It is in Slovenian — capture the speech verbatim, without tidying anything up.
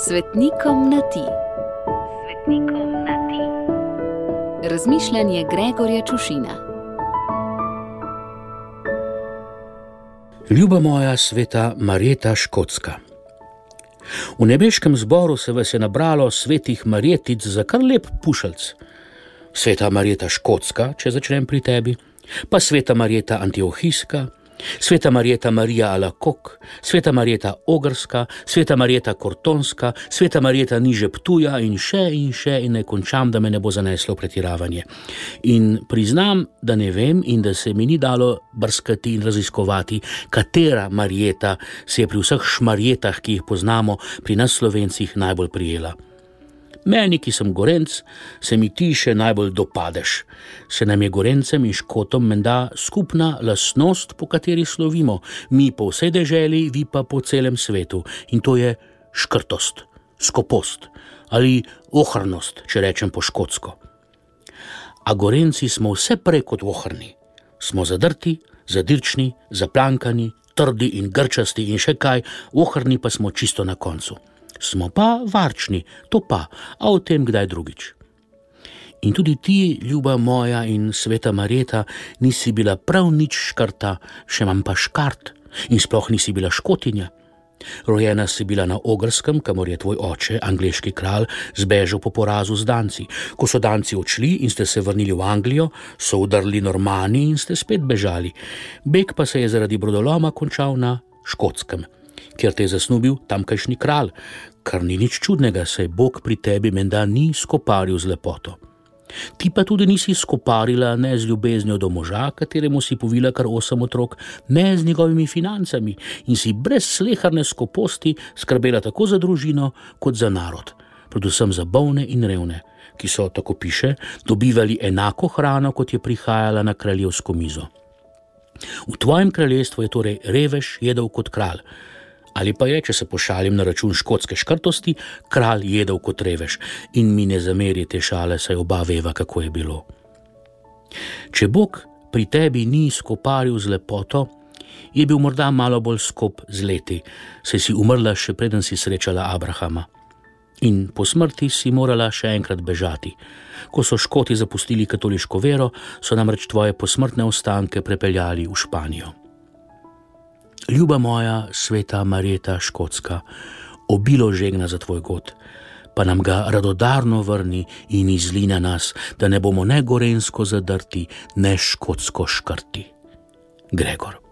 Svetnikom na ti. Svetnikom na ti. Razmišljanje Gregorja Čušina. Ljuba moja sveta Marjeta Škotska. V nebeškem zboru se vas je nabralo svetih Marjetic za kar lep pušelc. Sveta Marjeta Škotska, če začnem pri tebi, pa sveta Marjeta Antiohijska, sveta Marjeta Marija Alakok, sveta Marjeta Ogrska, sveta Marjeta Kortonska, sveta Marjeta niže Ptuja in še in še in ne končam, da me ne bo zaneslo pretiravanje. In priznam, da ne vem in da se mi ni dalo brskati in raziskovati, katera Marjeta se je pri vseh šmarjetah, ki jih poznamo, pri nas Slovencih najbolj prijela. Meni, ki sem Gorenc, se mi ti še najbolj dopadeš. Se nam je Gorencem in Škotom menda skupna lastnost, po kateri slovimo, mi po vsej deželi, vi pa po celem svetu. In to je škrtost, skopost ali ohrnost, če rečem po škotsko. A Gorenci smo vse prej kot ohrni. Smo zadrti, zadirčni, zaplankani, trdi in grčasti in še kaj, ohrni pa smo čisto na koncu. Smo pa varčni, to pa, a o tem kdaj drugič. In tudi ti, ljuba moja in sveta Marjeta, nisi bila prav nič škrta, še manj pa škart, in sploh nisi bila škotinja. Rojena si bila na Ogrskem, kamor je tvoj oče, angleški kralj, zbežal po porazu z Danci. Ko so Danci odšli in ste se vrnili v Anglijo, so udarili Normani in ste spet bežali. Beg pa se je zaradi brodoloma končal na Škotskem, kjer te je zasnubil tamkajšnji kralj, kar ni nič čudnega, saj Bog pri tebi menda ni skoparil z lepoto. Ti pa tudi nisi skoparila ne z ljubeznjo do moža, kateremu si povila kar osem otrok, ne z njegovimi financami in si brez sleharne skoposti skrbela tako za družino kot za narod, predvsem za bolne in revne, ki so, tako piše, dobivali enako hrano, kot je prihajala na kraljevsko mizo. V tvojem kraljestvu je torej revež jedel kot kralj, ali pa je, če se pošalim na račun škotske škrtosti, kralj jedel kot revež in mi ne zameri te šale, saj oba veva, kako je bilo. Če Bog pri tebi ni skoparil z lepoto, je bil morda malo bolj skop z leti, saj si umrla še preden si srečala Abrahama. In po smrti si morala še enkrat bežati. Ko so Škoti zapustili katoliško vero, so namreč tvoje posmrtne ostanke prepeljali v Španijo. Ljuba moja sveta Marjeta Škotska, obilo žegna za tvoj god, pa nam ga radodarno vrni in izli na nas, da ne bomo ne gorensko zadrti, ne škotsko škrti. Gregor.